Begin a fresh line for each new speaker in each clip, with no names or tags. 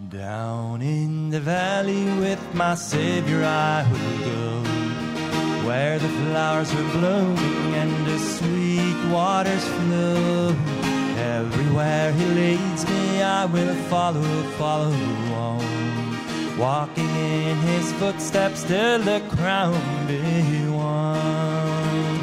Down in the valley with my Savior I will go, where the flowers are blooming and the sweet waters flow. Everywhere he leads me I will follow on, walking in his footsteps till the crown be won.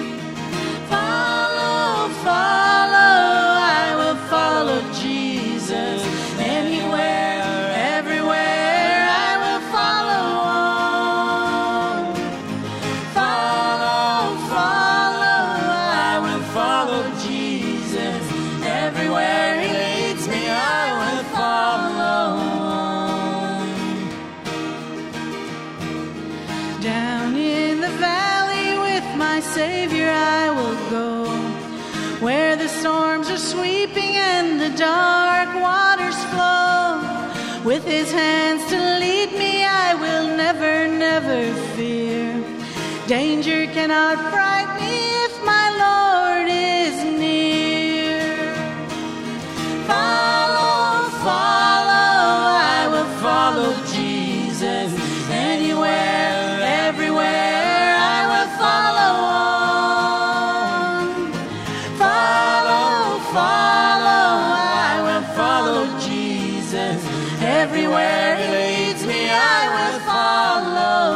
Follow, I will follow Jesus. Anywhere, everywhere, I will follow on. Follow, I will follow Jesus. Everywhere he leads me, I will follow on. Down in the valley with my Savior I will go, where the storms are sweeping and the dark waters flow. With his hands to lead me, I will never, never fear. Danger cannot frighten me if my Lord is near. Follow, I will follow Jesus. Anywhere, everywhere, I will follow on. Follow, I will follow Jesus. Everywhere he leads me, I will follow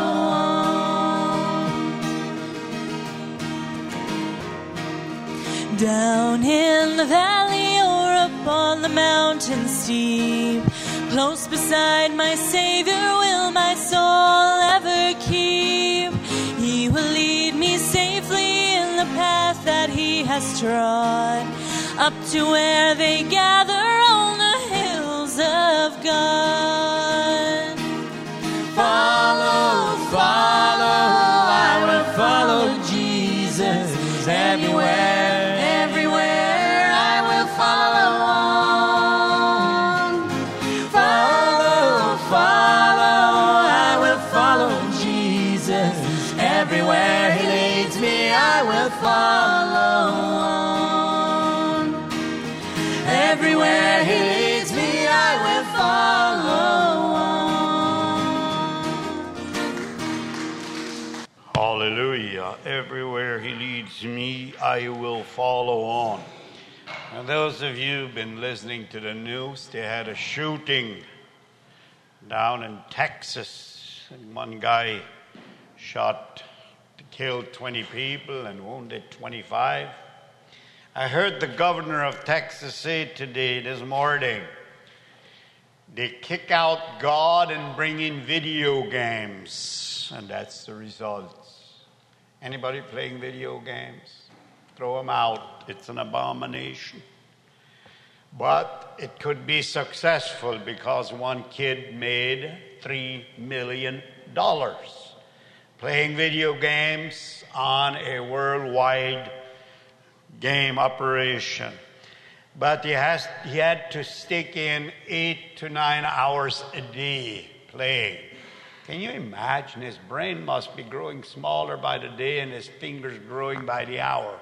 on. Down in the valley or up on the mountain steep, close beside my Savior will my soul ever keep. He will lead me safely in the path that he has trod, up to where they gather on the hills of God. Follow, I will follow Jesus. Everywhere, everywhere, I will follow on. Follow, I will follow Jesus. Everywhere he leads me, I will follow on. Everywhere he leads me, I will follow on.
Hallelujah. Everywhere he leads me, I will follow on. Now, those of you who've been listening to the news, they had a shooting down in Texas. And one guy killed 20 people and wounded 25. I heard the governor of Texas say this morning, they kick out God and bring in video games, and that's the results. Anybody playing video games? Throw them out. It's an abomination. But it could be successful because one kid made $3 million playing video games on a worldwide game operation. But he had to stick in 8 to 9 hours a day playing. Can you imagine? His brain must be growing smaller by the day and his fingers growing by the hour.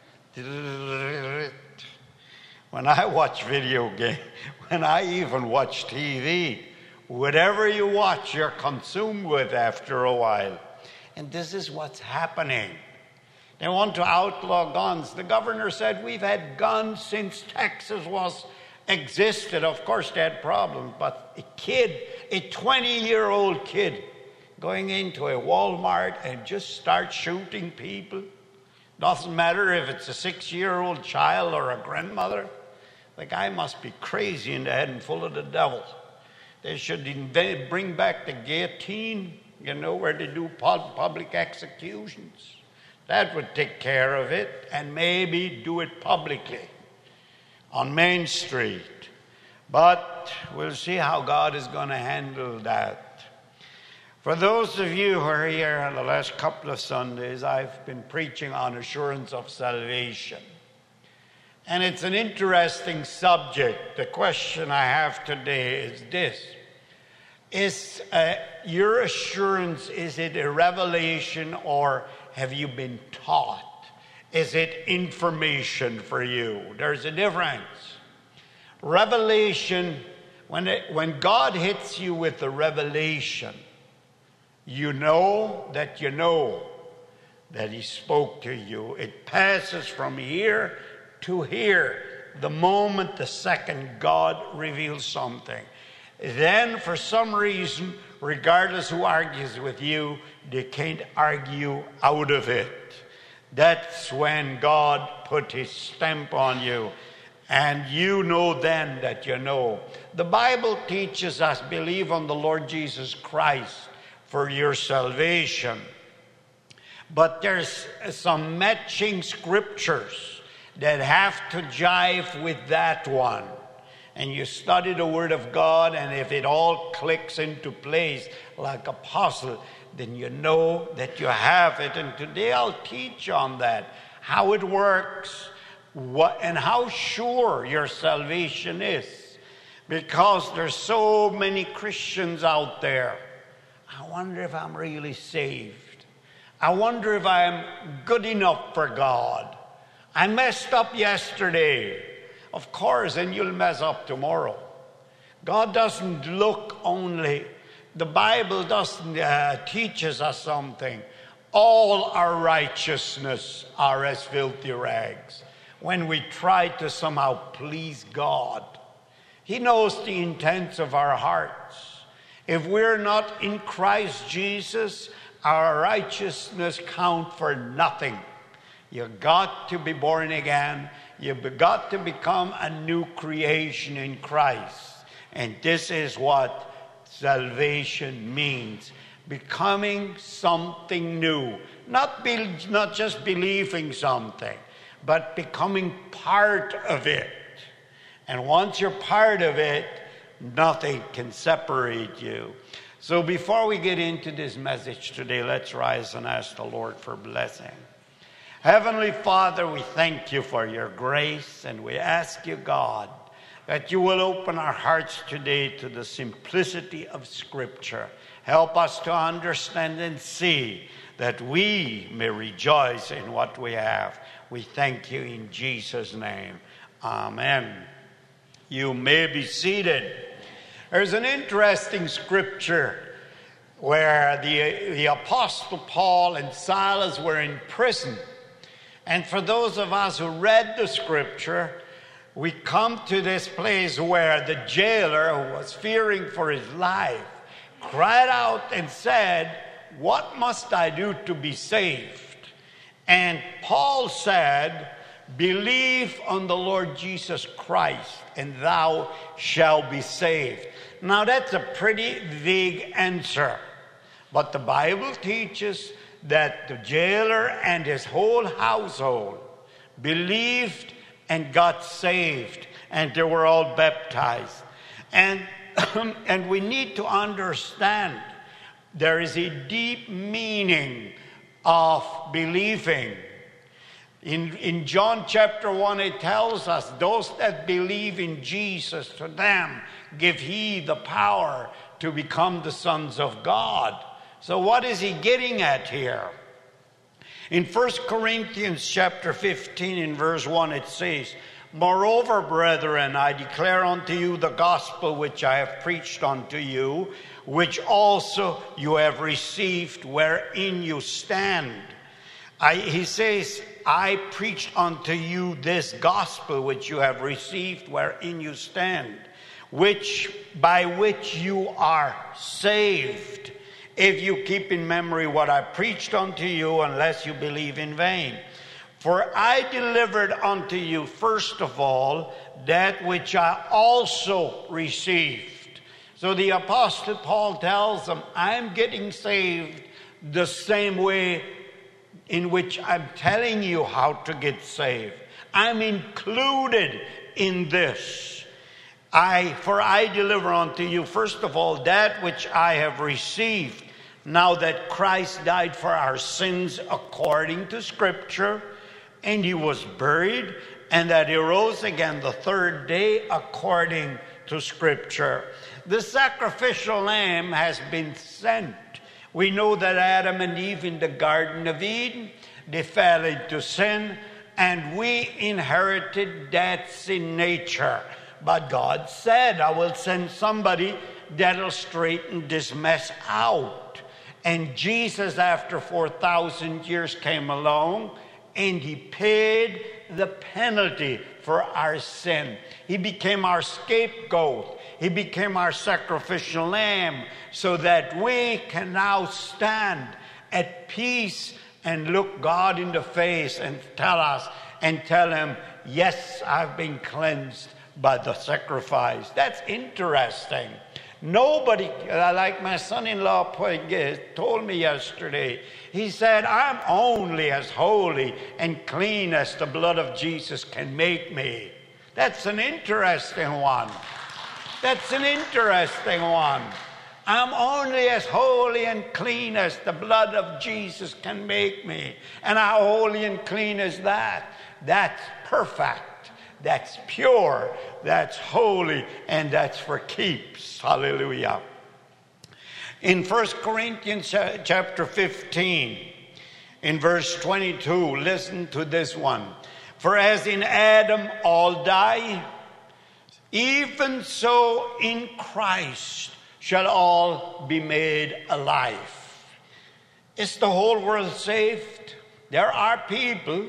When I watch video games, when I even watch TV, whatever you watch, you're consumed with after a while. And this is what's happening. They want to outlaw guns. The governor said, we've had guns since Texas existed. Of course, they had problems. But a 20-year-old kid, going into a Walmart and just start shooting people. Doesn't matter if it's a 6-year-old child or a grandmother. The guy must be crazy in the head and full of the devil. They should bring back the guillotine, where they do public executions. That would take care of it, and maybe do it publicly on Main Street. But we'll see how God is going to handle that. For those of you who are here on the last couple of Sundays, I've been preaching on assurance of salvation. And it's an interesting subject. The question I have today is this. Is your assurance, is it a revelation or have you been taught? Is it information for you? There's a difference. Revelation When God hits you with the revelation, you know that He spoke to you. It passes from here to here. The moment, the second God reveals something. Then, for some reason, regardless who argues with you, they can't argue out of it. That's when God put His stamp on you. And you know then that you know. The Bible teaches us, believe on the Lord Jesus Christ for your salvation. But there's some matching scriptures that have to jive with that one. And you study the Word of God, and if it all clicks into place like a puzzle, then you know that you have it. And today I'll teach on that, how it works, and how sure your salvation is. Because there's so many Christians out there. I wonder if I'm really saved. I wonder if I'm good enough for God. I messed up yesterday. Of course, and you'll mess up tomorrow. God doesn't look only. The Bible doesn't teaches us something. All our righteousness are as filthy rags. When we try to somehow please God, He knows the intents of our hearts. If we're not in Christ Jesus, our righteousness counts for nothing. You've got to be born again. You've got to become a new creation in Christ. And this is what salvation means. Becoming something new. Not just believing something, but becoming part of it. And once you're part of it, nothing can separate you. So before we get into this message today, let's rise and ask the Lord for blessing. Heavenly Father, we thank you for your grace, and we ask you, God, that you will open our hearts today to the simplicity of Scripture. Help us to understand and see that we may rejoice in what we have. We thank you in Jesus' name. Amen. You may be seated. There's an interesting scripture where the Apostle Paul and Silas were in prison. And for those of us who read the scripture, we come to this place where the jailer, who was fearing for his life, cried out and said, "What must I do to be saved?" And Paul said, "Believe on the Lord Jesus Christ, and thou shalt be saved." Now that's a pretty vague answer. But the Bible teaches that the jailer and his whole household believed and got saved, and they were all baptized. And we need to understand there is a deep meaning of believing. In John chapter 1, it tells us, those that believe in Jesus, to them give he the power to become the sons of God. So what is he getting at here? In 1 Corinthians chapter 15 in verse 1 it says, "Moreover, brethren, I declare unto you the gospel which I have preached unto you, which also you have received, wherein you stand." He says, "I preached unto you this gospel which you have received, wherein you stand, by which you are saved, if you keep in memory what I preached unto you, unless you believe in vain. For I delivered unto you first of all that which I also received." So the Apostle Paul tells them, I'm getting saved the same way in which I'm telling you how to get saved. I'm included in this. For I deliver unto you first of all that which I have received, now that Christ died for our sins according to Scripture, and he was buried, and that he rose again the third day according to Scripture. The sacrificial lamb has been sent. We know that Adam and Eve in the Garden of Eden, they fell into sin, and we inherited that sin nature. But God said, I will send somebody that'll straighten this mess out. And Jesus, after 4,000 years, came along, and he paid the penalty for our sin. He became our scapegoat. He became our sacrificial lamb, so that we can now stand at peace and look God in the face and tell him, yes, I've been cleansed by the sacrifice. That's interesting. Nobody, like my son-in-law told me yesterday, he said, I'm only as holy and clean as the blood of Jesus can make me. That's an interesting one. That's an interesting one. I'm only as holy and clean as the blood of Jesus can make me. And how holy and clean is that? That's perfect. That's pure, that's holy, and that's for keeps. Hallelujah. In 1 Corinthians chapter 15, in verse 22, listen to this one. For as in Adam all die, even so in Christ shall all be made alive. Is the whole world saved? There are people,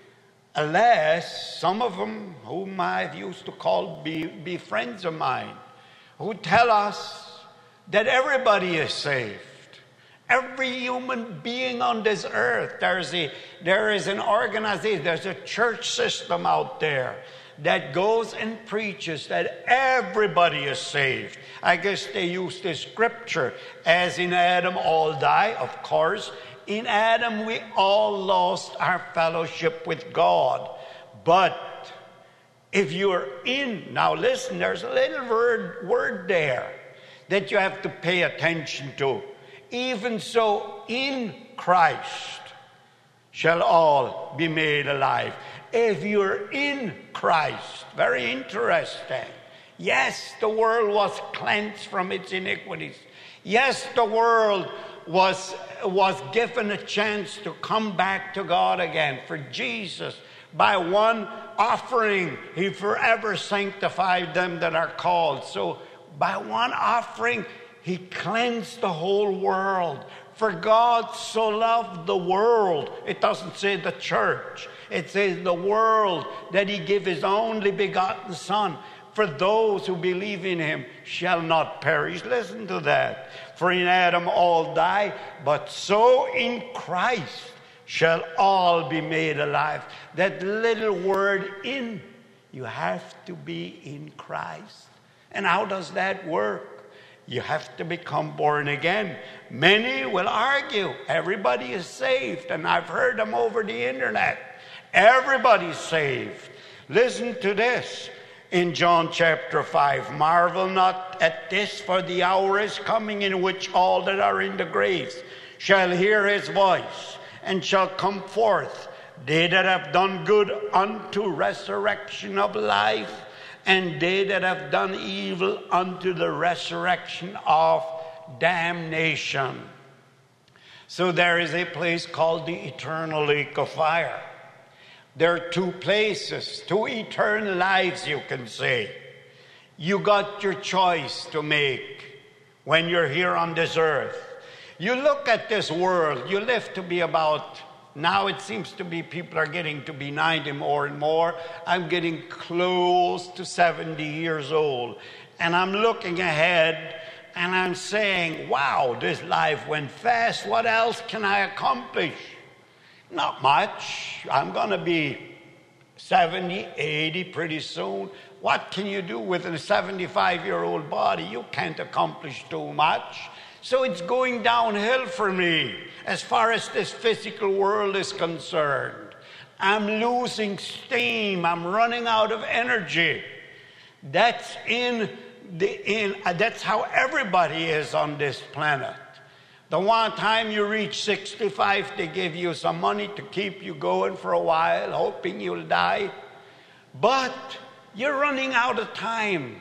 alas, some of them whom I've used to call be friends of mine, who tell us that everybody is saved. Every human being on this earth. There is an organization, there's a church system out there that goes and preaches that everybody is saved. I guess they use the scripture, as in Adam all die, of course. In Adam, we all lost our fellowship with God. But if you're in, now listen, there's a little word there that you have to pay attention to. Even so, in Christ shall all be made alive. If you're in Christ, very interesting. Yes, the world was cleansed from its iniquities. Yes, the world was given a chance to come back to God again. For Jesus, by one offering, he forever sanctified them that are called. So by one offering, he cleansed the whole world. For God so loved the world. It doesn't say the church. It says the world, that he gave his only begotten Son. For those who believe in him shall not perish. Listen to that. For in Adam all die, but so in Christ shall all be made alive. That little word in, you have to be in Christ. And how does that work? You have to become born again. Many will argue everybody is saved, and I've heard them over the internet. Everybody's saved. Listen to this. In John chapter 5, marvel not at this, for the hour is coming in which all that are in the graves shall hear his voice, and shall come forth, they that have done good unto resurrection of life, and they that have done evil unto the resurrection of damnation. So there is a place called the eternal lake of fire. There are two places, two eternal lives, you can say. You got your choice to make when you're here on this earth. You look at this world, you live to be about, now it seems to be people are getting to be 90 more and more. I'm getting close to 70 years old. And I'm looking ahead and I'm saying, wow, this life went fast. What else can I accomplish? Not much. I'm going to be 70, 80 pretty soon. What can you do with a 75-year-old body? You can't accomplish too much. So it's going downhill for me as far as this physical world is concerned. I'm losing steam. I'm running out of energy. That's that's how everybody is on this planet. The one time you reach 65, they give you some money to keep you going for a while, hoping you'll die. But you're running out of time.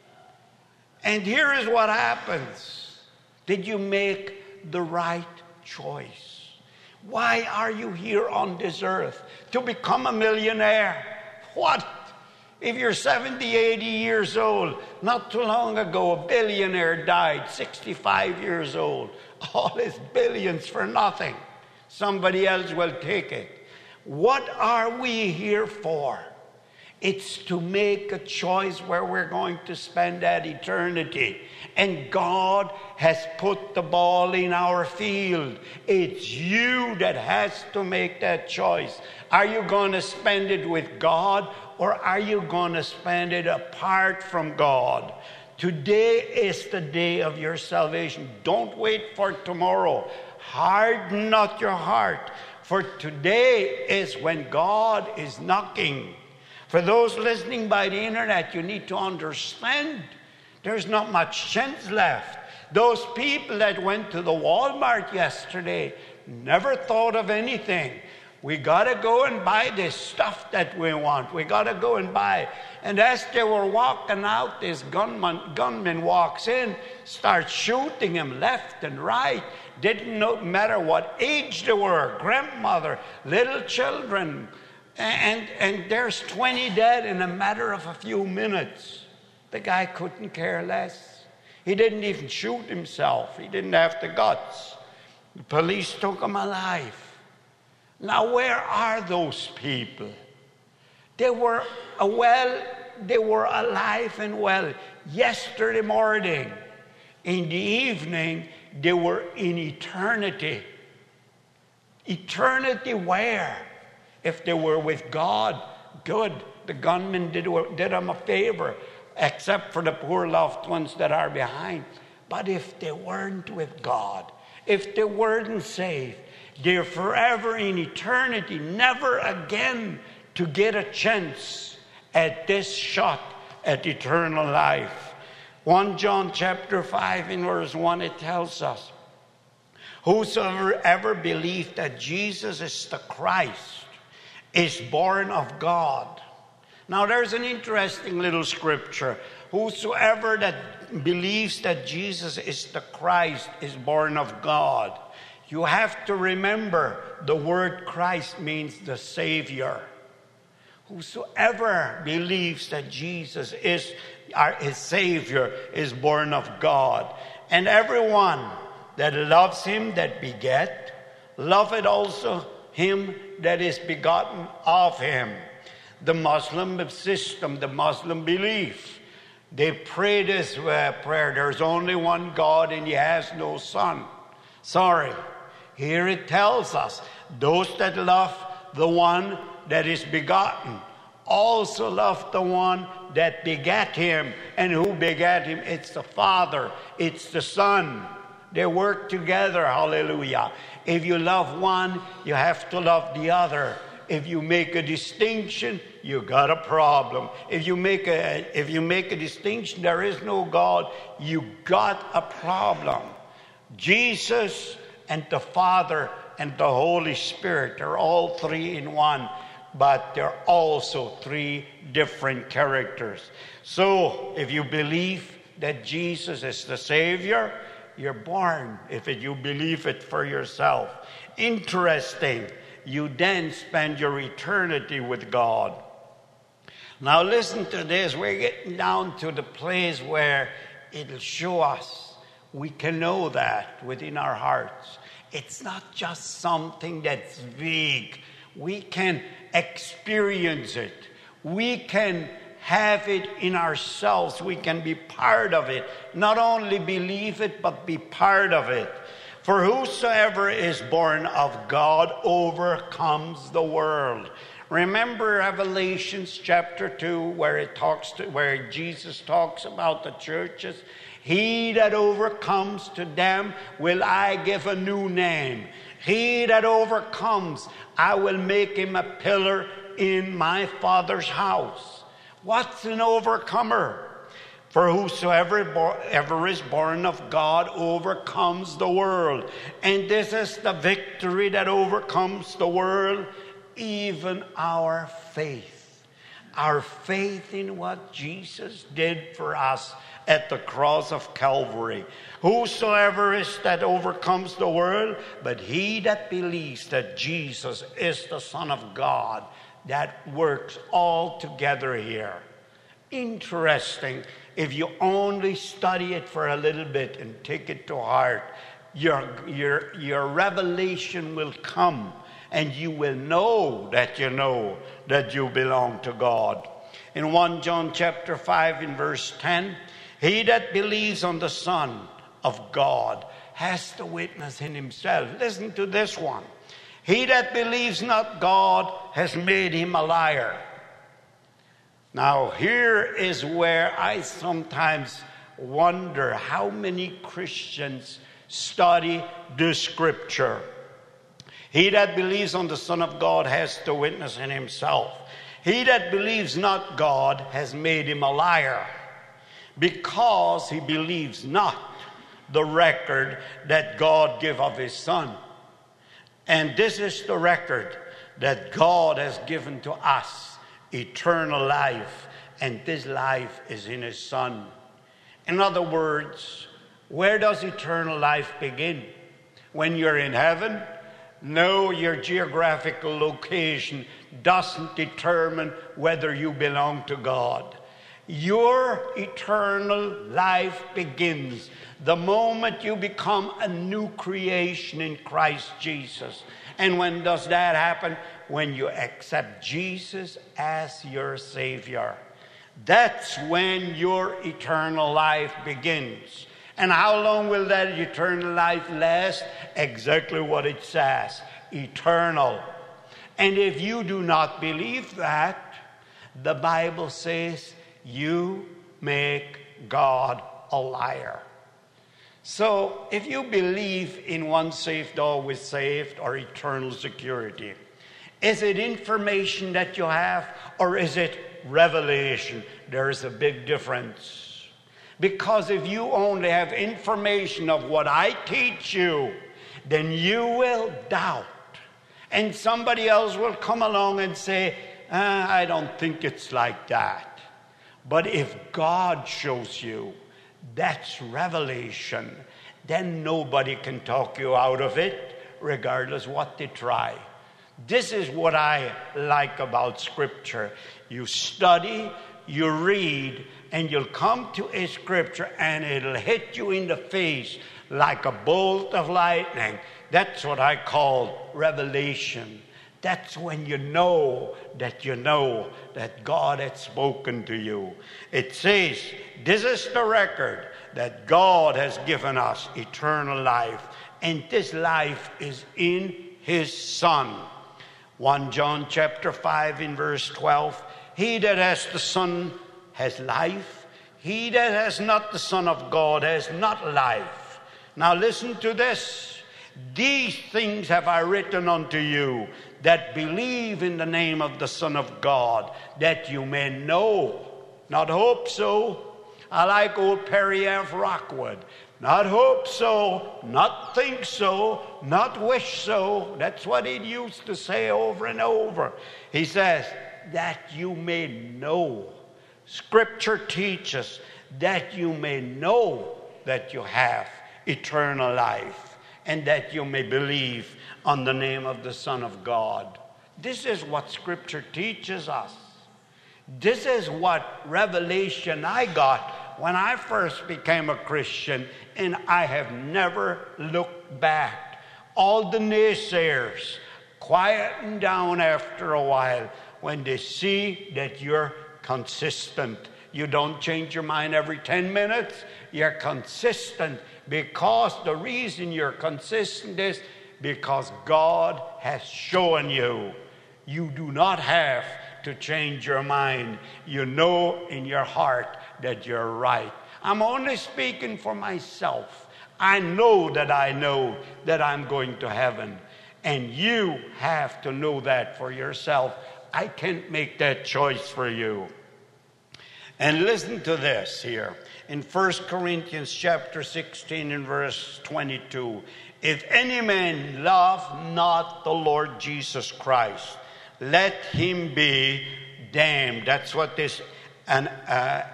And here is what happens. Did you make the right choice? Why are you here on this earth? To become a millionaire? What? If you're 70, 80 years old, not too long ago, a billionaire died, 65 years old. All his billions for nothing. Somebody else will take it. What are we here for? It's to make a choice where we're going to spend that eternity. And God has put the ball in our field. It's you that has to make that choice. Are you going to spend it with God, or are you going to spend it apart from God? Today is the day of your salvation. Don't wait for tomorrow. Harden not your heart, for today is when God is knocking. For those listening by the internet, you need to understand there's not much chance left. Those people that went to the Walmart yesterday never thought of anything. We got to go and buy this stuff that we want. We got to go and buy. And as they were walking out, this gunman walks in, starts shooting him left and right. Didn't matter what age they were, grandmother, little children. And there's 20 dead in a matter of a few minutes. The guy couldn't care less. He didn't even shoot himself. He didn't have the guts. The police took him alive. Now, where are those people? They were alive and well yesterday morning. In the evening, they were in eternity. Eternity where? If they were with God, good. The gunman did them a favor, except for the poor loved ones that are behind. But if they weren't with God, if they weren't saved, they're forever in eternity, never again to get a chance at this shot at eternal life. 1 John chapter 5 in verse 1, it tells us, whosoever ever believed that Jesus is the Christ is born of God. Now there's an interesting little scripture. Whosoever that believes that Jesus is the Christ is born of God. You have to remember the word Christ means the Savior. Whosoever believes that Jesus is his Savior is born of God. And everyone that loves him that beget, loveth also him that is begotten of him. The Muslim system, the Muslim belief, they pray this prayer, there's only one God and he has no son. Sorry. Here it tells us, those that love the one that is begotten also love the one that begat him. And who begat him? It's the Father. It's the Son. They work together. Hallelujah. If you love one, you have to love the other. If you make a distinction, you got a problem. If you make a distinction, there is no God, you got a problem. Jesus and the Father and the Holy Spirit are all three in one, but they're also three different characters. So if you believe that Jesus is the Savior, you're born. If you believe it for yourself. Interesting. You then spend your eternity with God. Now listen to this. We're getting down to the place where it'll show us. We can know that within our hearts. It's not just something that's vague. We can experience it. We can have it in ourselves. We can be part of it. Not only believe it, but be part of it. For whosoever is born of God overcomes the world. Remember Revelations chapter 2 where Jesus talks about the churches? He that overcomes, to them will I give a new name. He that overcomes, I will make him a pillar in my Father's house. What's an overcomer? For whosoever ever is born of God overcomes the world. And this is the victory that overcomes the world, even our faith. Our faith in what Jesus did for us at the cross of Calvary. Whosoever is that overcomes the world, but he that believes that Jesus is the Son of God. That works all together here. Interesting. If you only study it for a little bit and take it to heart, your revelation will come, and you will know that you belong to God. In 1 John chapter 5 in verse 10, he that believes on the Son of God has the witness in himself. Listen to this one. He that believes not God has made him a liar. Now, here is where I sometimes wonder how many Christians study the Scripture. He that believes on the Son of God has the witness in himself. He that believes not God has made him a liar, because he believes not the record that God gave of his Son. And this is the record that God has given to us, eternal life, and this life is in his Son. In other words, where does eternal life begin? When you're in heaven? No, your geographical location doesn't determine whether you belong to God. Your eternal life begins the moment you become a new creation in Christ Jesus. And when does that happen? When you accept Jesus as your Savior. That's when your eternal life begins. And how long will that eternal life last? Exactly what it says, eternal. And if you do not believe that, the Bible says you make God a liar. So if you believe in once saved, always saved, or eternal security, is it information that you have, or is it revelation? There is a big difference. Because if you only have information of what I teach you, then you will doubt. And somebody else will come along and say, I don't think it's like that. But if God shows you, that's revelation. Then nobody can talk you out of it, regardless what they try. This is what I like about Scripture. You study, you read, and you'll come to a Scripture and it'll hit you in the face like a bolt of lightning. That's what I call revelation. That's when you know that God had spoken to you. It says, this is the record that God has given us, eternal life. And this life is in his Son. 1 John chapter 5 in verse 12. He that has the Son has life. He that has not the Son of God has not life. Now listen to this. These things have I written unto you that believe in the name of the Son of God, that you may know, not hope so. I like old Perry F. Rockwood. Not hope so, not think so, not wish so. That's what he used to say over and over. He says, that you may know. Scripture teaches that you may know that you have eternal life, and that you may believe on the name of the Son of God. This is what Scripture teaches us. This is what revelation I got when I first became a Christian, and I have never looked back. All the naysayers quieten down after a while when they see that you're consistent. You don't change your mind every 10 minutes. You're consistent, because the reason you're consistent is because God has shown you. You do not have to change your mind. You know in your heart that you're right. I'm only speaking for myself. I know that I'm going to heaven. And you have to know that for yourself. I can't make that choice for you. And listen to this here. In 1 Corinthians chapter 16 and verse 22. If any man love not the Lord Jesus Christ, let him be damned. That's what this I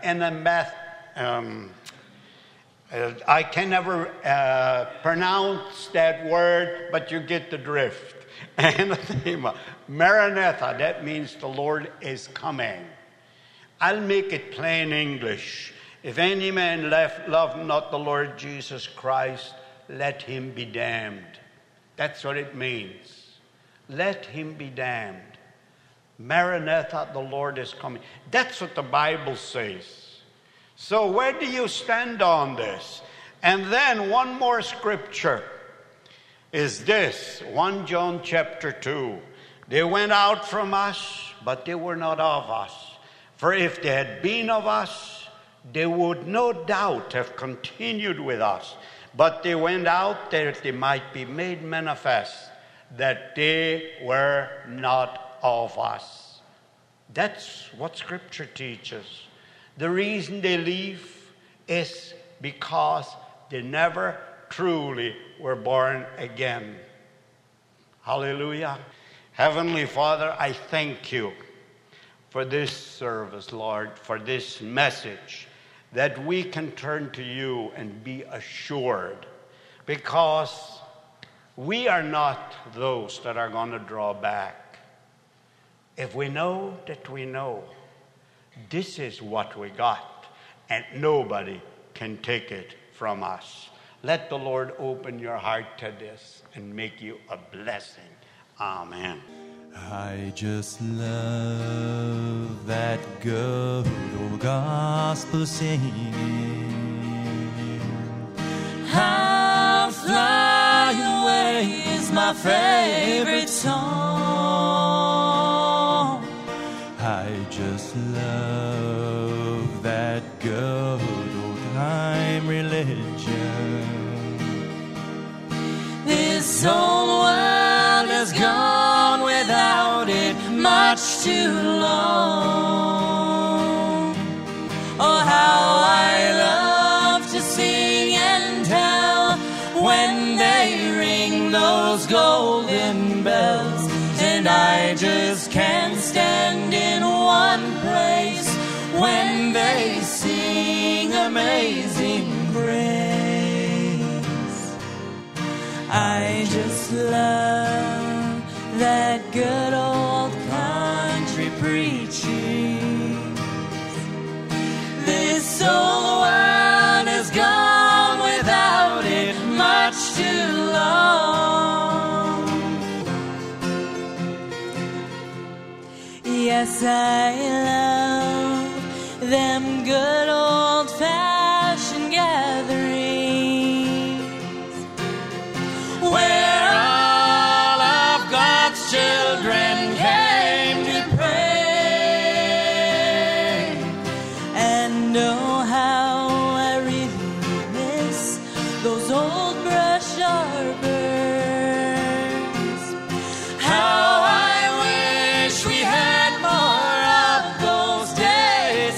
can never pronounce that word, but you get the drift. Anathema. Maranatha, that means the Lord is coming. I'll make it plain English. If any man love not the Lord Jesus Christ, let him be damned. That's what it means. Let him be damned. Maranatha, the Lord is coming. That's what the Bible says. So where do you stand on this? And then one more scripture is this, 1 John chapter 2. They went out from us, but they were not of us. For if they had been of us, they would no doubt have continued with us. But they went out that they might be made manifest that they were not of us. That's what Scripture teaches. The reason they leave is because they never truly were born again. Hallelujah. Heavenly Father, I thank you for this service, Lord, for this message, that we can turn to you and be assured, because we are not those that are going to draw back. If we know that we know, this is what we got, and nobody can take it from us. Let the Lord open your heart to this and make you a blessing. Amen.
I just love that good old gospel singing.
How Fly Away is my favorite song.
I just love that good old time religion.
This old world has gone without it much too long. Oh, how I love to sing and tell when they ring those golden bells. And I just can't stand in one place when they sing Amazing Grace. I just love that good old country preaching. This old world has gone without it much too long. Yes, I love them good old-fashioned gatherings where all of God's children came to pray. And oh, how I really miss those old brush arbors. How I wish we had more of those days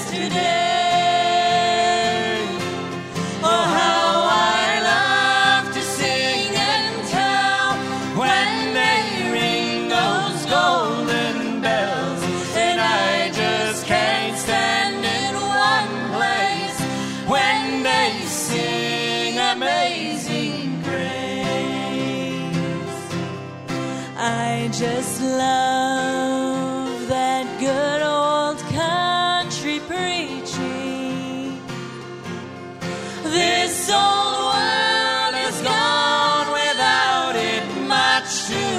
today. Oh, how I love to sing and tell when they ring those golden bells. And I just can't stand in one place when they sing Amazing Grace. I just love that good old country preaching. This old world has gone without it much too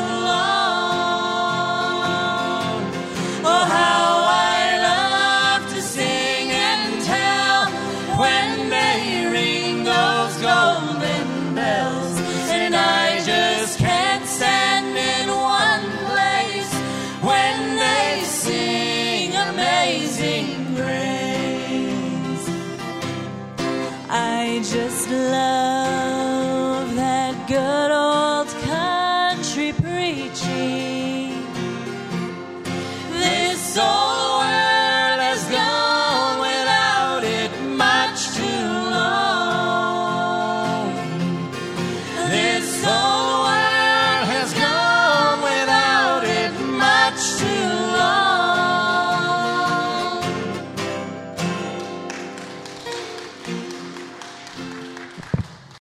long. Oh, how I love to sing and tell when they ring those golden bells. And I just can't stand in one place when they sing Amazing Grace. I just love